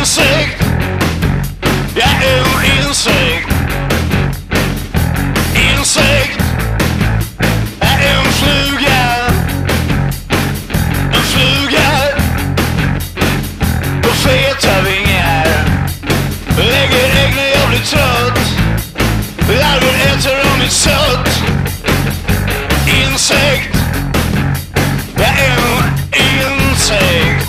insekt. Jag är en insekt. Insekt. Jag är en fluga. En fluga. Och feta vingar. Lägger ägg när jag blir trött. Larver äter av mitt sött. Insekt. Jag är en insekt.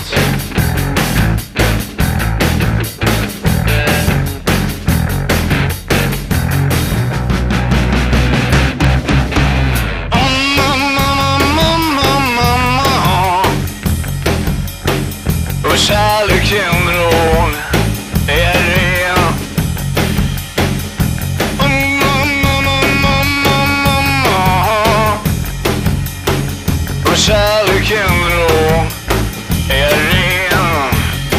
Och kärleken drog är ren. Och kärleken drog är ren.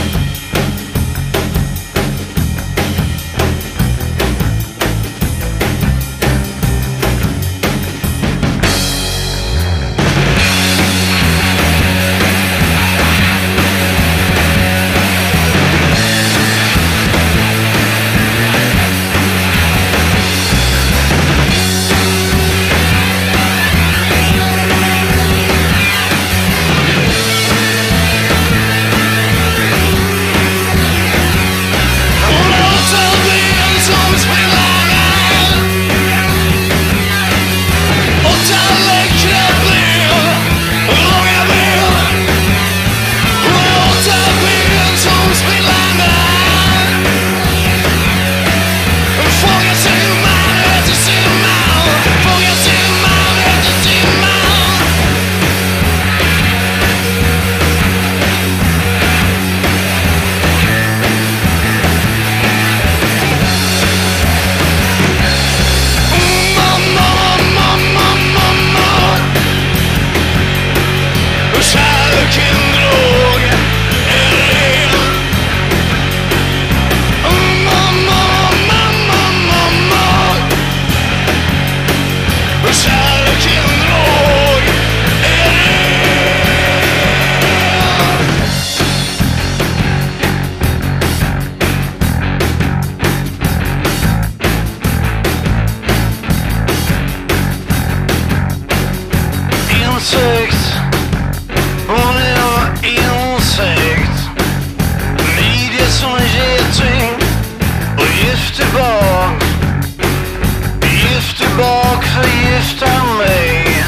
Insekt, hon är insekt. Midje som en geting och giftig bak. Giftig bak förgiftar mig.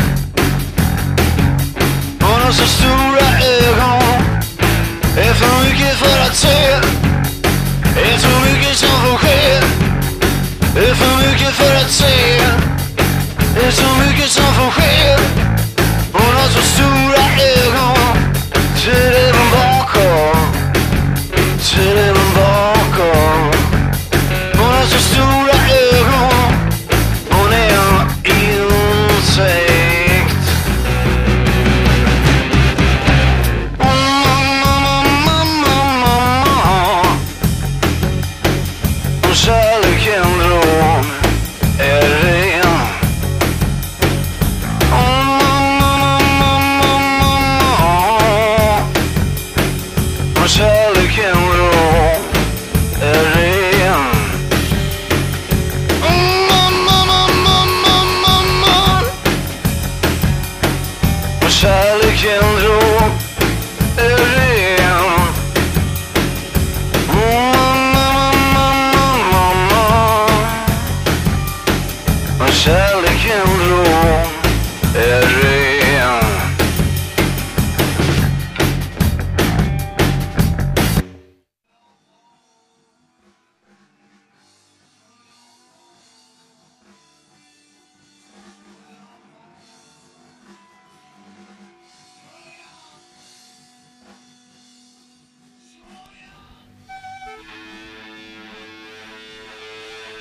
Hon har så stora ögon. Är för mycket för att se. Är så mycket som får ske. Är för mycket för att se. Är så mycket som får ske. Hon har så stora ögon. Till även bakom. Till även bakom. Hon har så stora ögon. Hon är en insekt. Och kärleken drog är ren. Och kärleken drog